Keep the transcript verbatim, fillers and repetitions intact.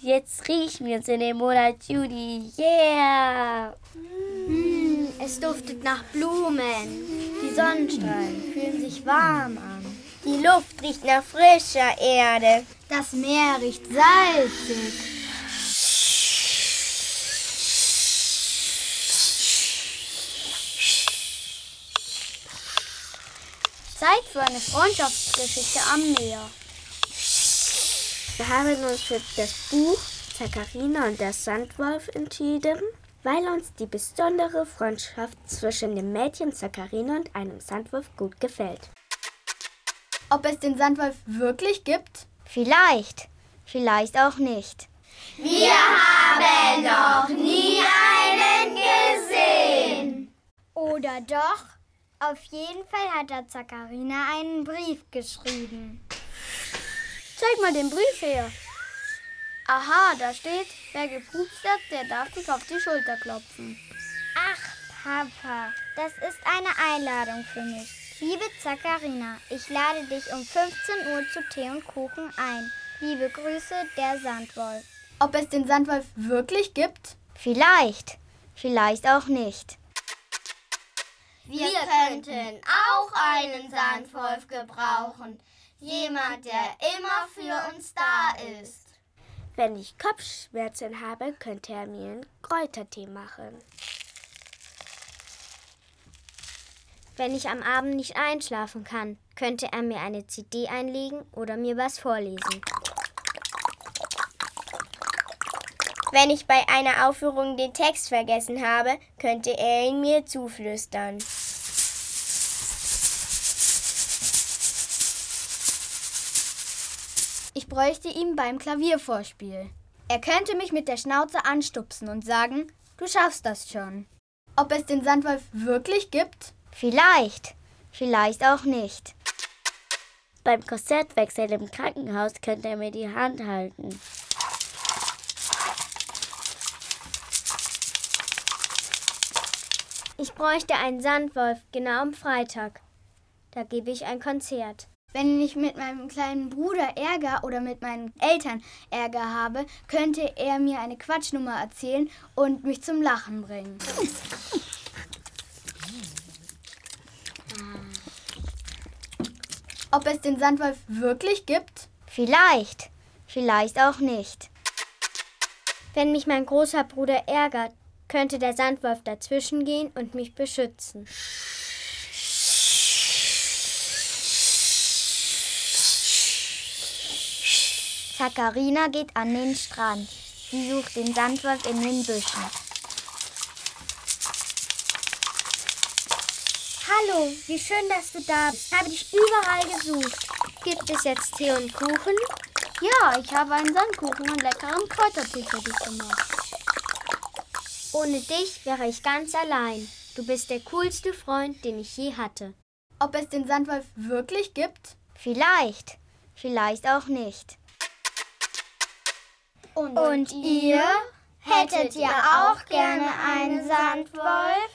Jetzt riechen wir uns in dem Monat Juli. Yeah! Mm, es duftet nach Blumen. Die Sonnenstrahlen fühlen sich warm an. Die Luft riecht nach frischer Erde. Das Meer riecht salzig. Zeit für eine Freundschaftsgeschichte am Meer. Wir haben uns für das Buch Zacharina und der Sandwolf entschieden, weil uns die besondere Freundschaft zwischen dem Mädchen Zacharina und einem Sandwolf gut gefällt. Ob es den Sandwolf wirklich gibt? Vielleicht, vielleicht auch nicht. Wir haben noch nie einen gesehen. Oder doch? Auf jeden Fall hat der Zacharina einen Brief geschrieben. Zeig mal den Brief her. Aha, da steht, wer gepupst hat, der darf dich auf die Schulter klopfen. Ach, Papa, das ist eine Einladung für mich. Liebe Zacharina, ich lade dich um fünfzehn Uhr zu Tee und Kuchen ein. Liebe Grüße, der Sandwolf. Ob es den Sandwolf wirklich gibt? Vielleicht, vielleicht auch nicht. Wir könnten auch einen Sandwolf gebrauchen. Jemand, der immer für uns da ist. Wenn ich Kopfschmerzen habe, könnte er mir einen Kräutertee machen. Wenn ich am Abend nicht einschlafen kann, könnte er mir eine C D einlegen oder mir was vorlesen. Wenn ich bei einer Aufführung den Text vergessen habe, könnte er ihn mir zuflüstern. Ich bräuchte ihn beim Klaviervorspiel. Er könnte mich mit der Schnauze anstupsen und sagen, du schaffst das schon. Ob es den Sandwolf wirklich gibt? Vielleicht, vielleicht auch nicht. Beim Korsettwechsel im Krankenhaus könnte er mir die Hand halten. Ich bräuchte einen Sandwolf genau am Freitag. Da gebe ich ein Konzert. Wenn ich mit meinem kleinen Bruder Ärger oder mit meinen Eltern Ärger habe, könnte er mir eine Quatschnummer erzählen und mich zum Lachen bringen. Ob es den Sandwolf wirklich gibt? Vielleicht, vielleicht auch nicht. Wenn mich mein großer Bruder ärgert, könnte der Sandwolf dazwischen gehen und mich beschützen. Zacharina geht an den Strand. Sie sucht den Sandwolf in den Büschen. Hallo, wie schön, dass du da bist. Ich habe dich überall gesucht. Gibt es jetzt Tee und Kuchen? Ja, ich habe einen Sandkuchen und leckeren Kräutertee für dich gemacht. Ohne dich wäre ich ganz allein. Du bist der coolste Freund, den ich je hatte. Ob es den Sandwolf wirklich gibt? Vielleicht, vielleicht auch nicht. Und, und ihr? Hättet ihr auch gerne einen Sandwolf?